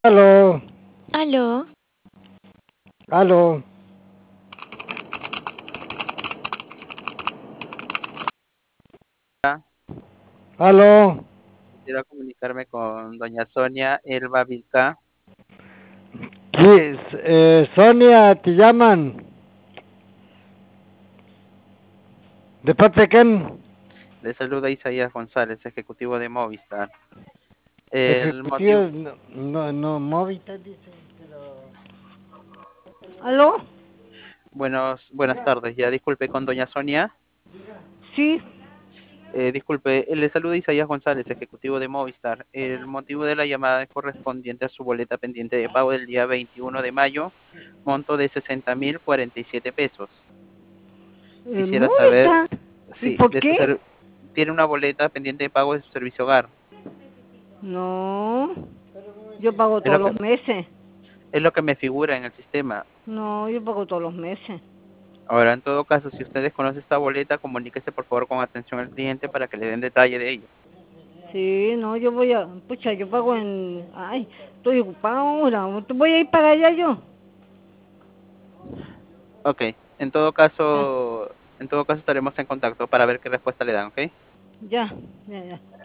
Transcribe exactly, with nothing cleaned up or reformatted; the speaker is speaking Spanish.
Aló, Aló, aló, aló. Quisiera comunicarme con doña Sonia Elba Vilca. ¿Qui- eh, Sonia, te llaman. ¿De parte de quién? Le saluda Isaías González, ejecutivo de Movistar. El Ejecutivo, motivo, no, no, no, Movita dice, pero... ¿Aló? buenos, buenas tardes, ya disculpe con doña Sonia. Sí, Eh, disculpe, eh, le saluda Isaías González, ejecutivo de Movistar. El motivo de la llamada es correspondiente a su boleta pendiente de pago del día veintiuno de mayo, monto de sesenta mil cuarenta y siete pesos. eh, Quisiera saber, Movita. ¿Y sí, por de su qué? ser- tiene una boleta pendiente de pago de su servicio hogar. No, yo pago Es todos lo los que, meses. es lo que me figura en el sistema. No, yo pago todos los meses. Ahora, en todo caso, si usted desconoce esta boleta, comuníquese por favor con atención al cliente para que le den detalle de ello. Sí, no, yo voy a... Pucha, yo pago en... Ay, estoy ocupado ahora. Voy a ir para allá yo. Ok, en todo Ya, caso, en todo caso estaremos en contacto para ver qué respuesta le dan, ¿ok? ya, ya, ya.